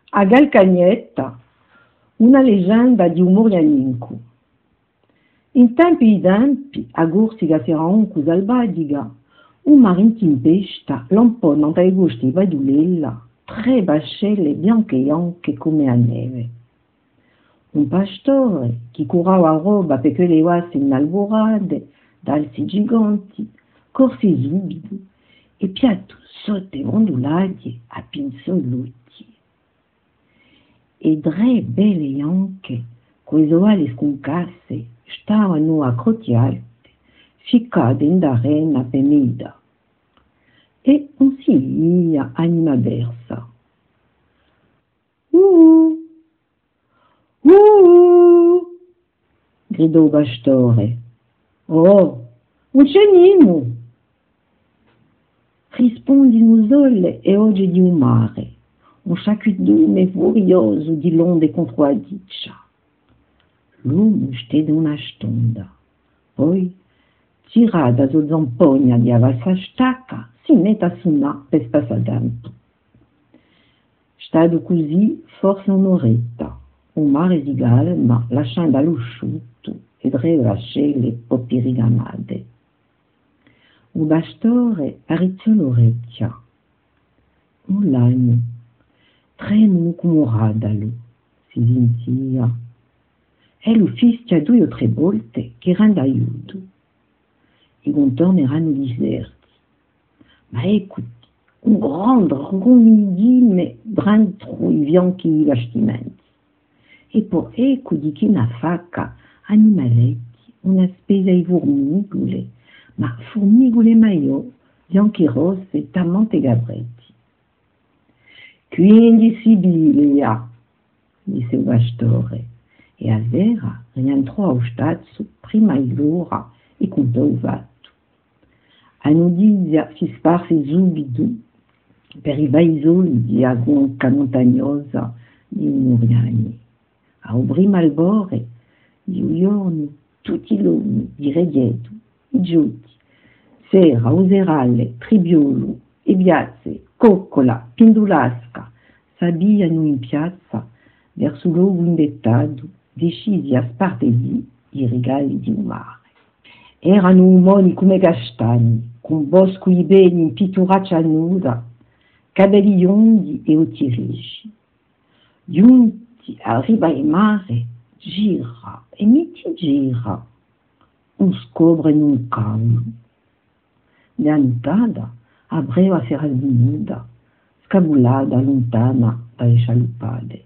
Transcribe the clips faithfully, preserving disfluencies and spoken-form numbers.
A Galcagnetta, una leggenda di umorianincu. In tempi i tempi, a Gursiga Seraoncu Salvadiga, un marintin pesta lampò nanta i gusti vadulella, tre bascelle bianche e anche come a neve. Un pastore che curava roba perché le oasse in alborade, d'alzi giganti, corsi subito e piatto sotto ondulati a pinzoluti. E tre belle anche, quei oali sconcasse, stavano a crotialte, ficcate in d'arena penida. E un siglia anima versa. Uh! Uh! Gridò il pastore. Oh, un cenimo! Rispondino sole e oggi di un mare, un sciacquetone furioso di l'onde contradiccia. L'uomo stette una stonda, poi, tira da sua zampogna di avassa stacca, si mette a suonare per spassatempo. Stato così forse un'oretta, un mare di calma, lasciando all'usciuto e rilasciare le poppe rigamate. Un pastore arricciò l'orecchia. Un lagno, tremolo come radalo, si sentiva. E lo fischia due o tre volte che rende aiuto. I contorni erano deserti. Ma ecco, un grande rumidime dentro i bianchi vestimenti. E poi ecco di chi una facca, animaletti, una spesa di formigole, ma formigole maiò, bianchi rosse, talmente gabretti. Quindi Sibilia, disse il pastore, e a Vera rientrò allo stazzo prima l'ora e contò il fatto. A notizia si sparse subito per i paesoli di Agonca montagnosa di Muriani. A prima albore di un giorno tutti gli uomini di Reghetto, i giuti, Sera, Userale, Tribiolo e Biazze, Coccola, Pindulasca, s'abbiano in piazza verso il luogo indettato, decisi a spartire i regali di un mare. Erano umani come castagni, con bosco i beni in pitturaccia nuda, capelli biondi e occhi ricci. Giunti a riva del mare, gira e metti gira, un scopre in un cavolo. Piantata a breva serraldinuda, scabulata lontana dalle scialupade.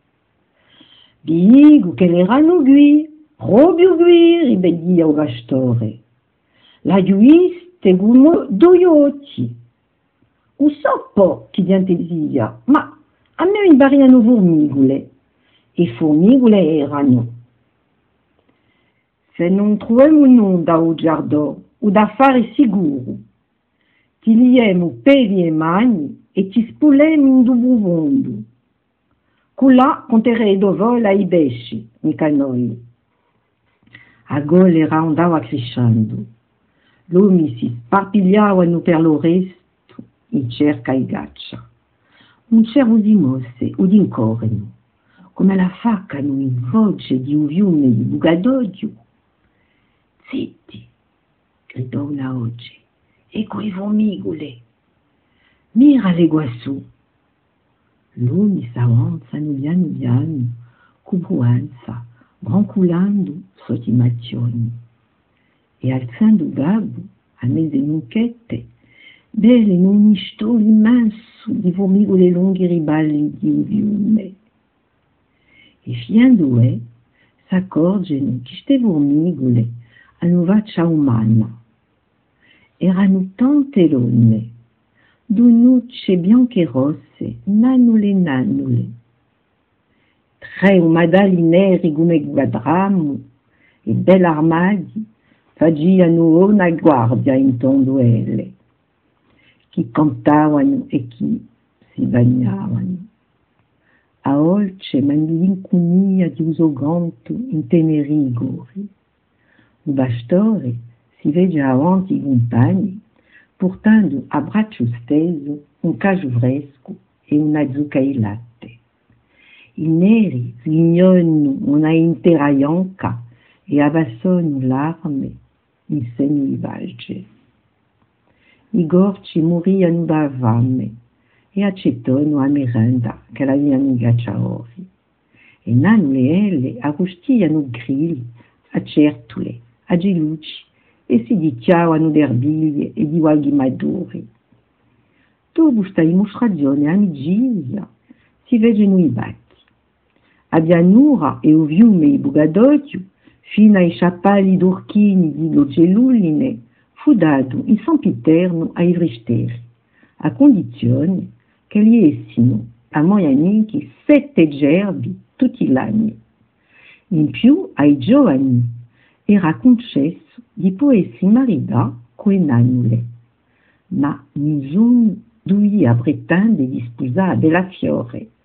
Dico che l'erano qui, proprio qui, ribellia il pastore. La giuiste come due occhi. Non so po' chi diantesia, ma a me mi pariano formigole, e formigole erano. Se non troviamo nulla al giardino, o da fare sicuro, ti liemo peli e mani e ti spulemo in due mondo. Là conterei dove i pesci, mica noi. A golera andava crescendo. L'uomo si sparpigliavano per lo resto in cerca e gaccia. Un cervo di mosse o di incorno, come la faccano in voce di un fiume di bugadoglio. Zitti, gridò una voce, e quei formigole. Mirale guassù. L'uomo s'avanzano piano piano, cubuanza, brancolando sotto i macchioni. E alzando il gabbo, a mezze nucchette, belle in un stolo immenso di formigole lunghe riballi di un fiume. E fiando è, s'accorgono che queste formigole hanno faccia umana. Erano tante donne, donucce bianche e rosse, nannole nannole. Tre umadali neri come guadramo e belli armadi facevano una guardia intorno a elle, che cantavano e che si bagnavano. A olce mandincunia di usoganto in teneri rigori. Il pastore si vede avanti i compagni, portando a braccio steso un cacio fresco e una zucca di latte. I neri sghignonu una intera ionca e abbassonu l'arme in segno di valge. I gorci moriano da fame e accettano a merenda che la viano gacciaori. E nanu le elle arrustiano grilli, a certule, a geluci e si dichiavano d'erbiglie e di waghi maduri. Dopo sta dimostrazione amicizia si vedono i bacchi. A pianura e o fiume i bugadocchio, fino ai sciappali d'orchini di Locellulline, fu dato in sempiterno ai vristeri, a condizione che li essino a moianichi sette gerbi tutti gli anni. In più ai giovani era concesso di potersi maritare con nanule, ma nessuno doveva pretendere di sposare Bellafiore,